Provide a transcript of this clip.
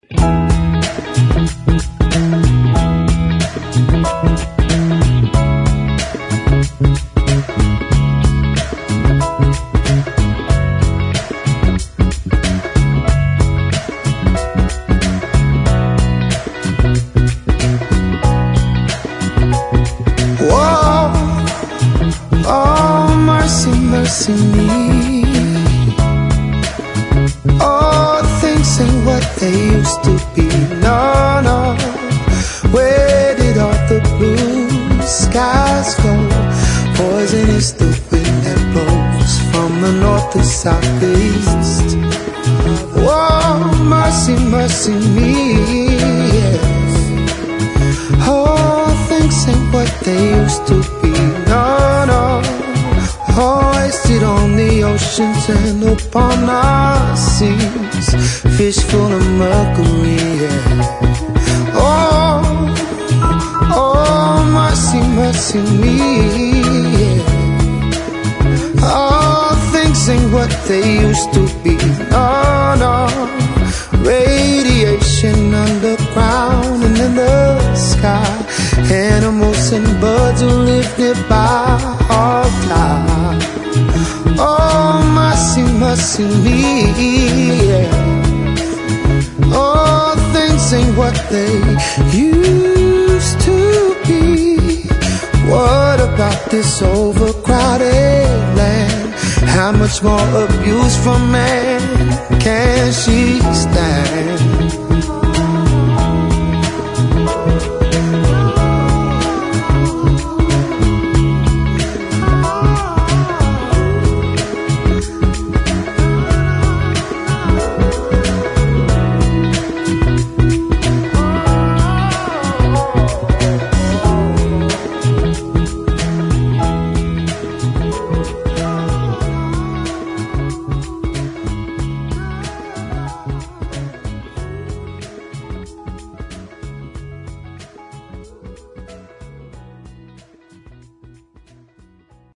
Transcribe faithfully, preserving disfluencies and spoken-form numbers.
Whoa, oh mercy, mercy me. Oh, things ain't what they used to be. No, no. Where did all the blue skies go? Poison is the wind that blows from the north to southeast. Whoa, mercy, mercy me. Yes. Oh, things ain't what they used to be. No, no. Hoisted on the oceans and upon our seas, fish full of mercury, yeah. Oh, oh, mercy, mercy me, yeah. Oh, things ain't what they used to be. No, no. Radiation underground and in the sky, animals and birds who live nearby all die. Oh, mercy, mercy me, yeah. Oh, things ain't what they used to be. What about this overcrowded land? How much more abuse from man can she stand?